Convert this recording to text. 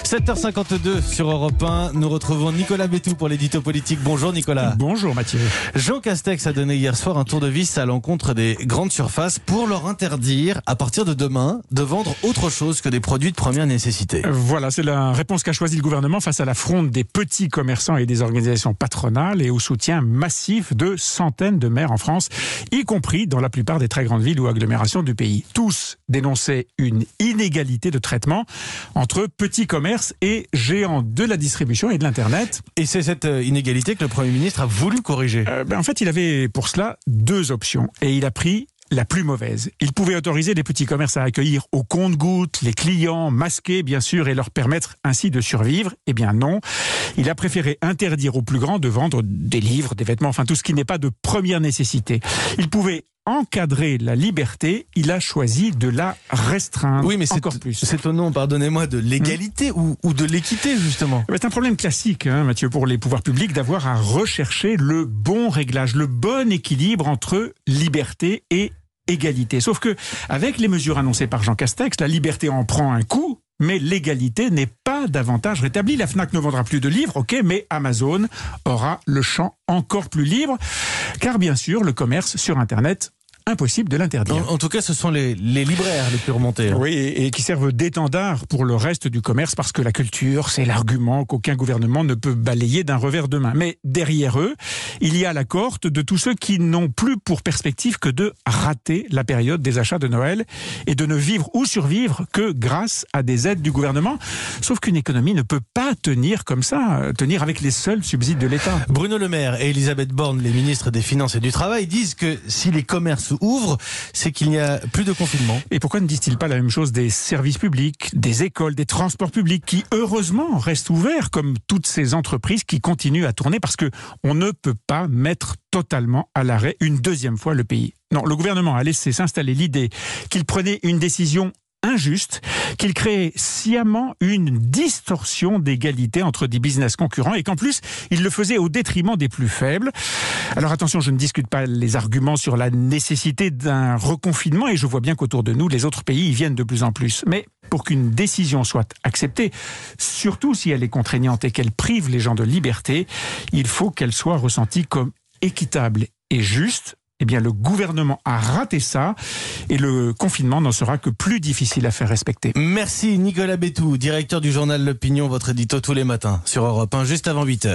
7h52 sur Europe 1, nous retrouvons Nicolas Bétou pour l'édito politique. Bonjour Nicolas. Bonjour Mathieu. Jean Castex a donné hier soir un tour de vis à l'encontre des grandes surfaces pour leur interdire, à partir de demain, de vendre autre chose que des produits de première nécessité. Voilà, c'est la réponse qu'a choisie le gouvernement face à la fronde des petits commerçants et des organisations patronales et au soutien massif de centaines de maires en France, y compris dans la plupart des très grandes villes ou agglomérations du pays. Tous dénonçaient une inégalité de traitement entre petits commerces et géants de la distribution et de l'Internet. Et c'est cette inégalité que le Premier ministre a voulu corriger. En fait, il avait pour cela deux options et il a pris la plus mauvaise. Il pouvait autoriser les petits commerces à accueillir au compte-gouttes les clients masqués, bien sûr, et leur permettre ainsi de survivre. Eh bien non, il a préféré interdire aux plus grands de vendre des livres, des vêtements, enfin tout ce qui n'est pas de première nécessité. Il pouvait encadrer la liberté, il a choisi de la restreindre. Oui, mais encore plus. C'est au nom, pardonnez-moi, de l'égalité ou de l'équité, justement. C'est un problème classique, Mathieu, pour les pouvoirs publics, d'avoir à rechercher le bon réglage, le bon équilibre entre liberté et égalité. Sauf que, avec les mesures annoncées par Jean Castex, la liberté en prend un coup, mais l'égalité n'est pas davantage rétablie. La Fnac ne vendra plus de livres, ok, mais Amazon aura le champ encore plus libre, car bien sûr, le commerce sur Internet, impossible de l'interdire. En tout cas, ce sont les libraires les plus remontés. Oui, et qui servent d'étendard pour le reste du commerce, parce que la culture, c'est l'argument qu'aucun gouvernement ne peut balayer d'un revers de main. Mais derrière eux, il y a la cohorte de tous ceux qui n'ont plus pour perspective que de rater la période des achats de Noël et de ne vivre ou survivre que grâce à des aides du gouvernement. Sauf qu'une économie ne peut pas tenir comme ça, tenir avec les seuls subsides de l'État. Bruno Le Maire et Elisabeth Borne, les ministres des Finances et du Travail, disent que si les commerces ouvrent, c'est qu'il n'y a plus de confinement. Et pourquoi ne disent-ils pas la même chose des services publics, des écoles, des transports publics qui, heureusement, restent ouverts, comme toutes ces entreprises qui continuent à tourner, parce que on ne peut pas mettre totalement à l'arrêt une deuxième fois le pays. Non, le gouvernement a laissé s'installer l'idée qu'il prenait une décision injuste, qu'il créait sciemment une distorsion d'égalité entre des business concurrents et qu'en plus, il le faisait au détriment des plus faibles. Alors attention, je ne discute pas les arguments sur la nécessité d'un reconfinement et je vois bien qu'autour de nous, les autres pays y viennent de plus en plus. Mais pour qu'une décision soit acceptée, surtout si elle est contraignante et qu'elle prive les gens de liberté, il faut qu'elle soit ressentie comme équitable et juste. Eh bien, le gouvernement a raté ça et le confinement n'en sera que plus difficile à faire respecter. Merci Nicolas Bétou, directeur du journal L'Opinion, votre édito tous les matins sur Europe 1, juste avant 8h.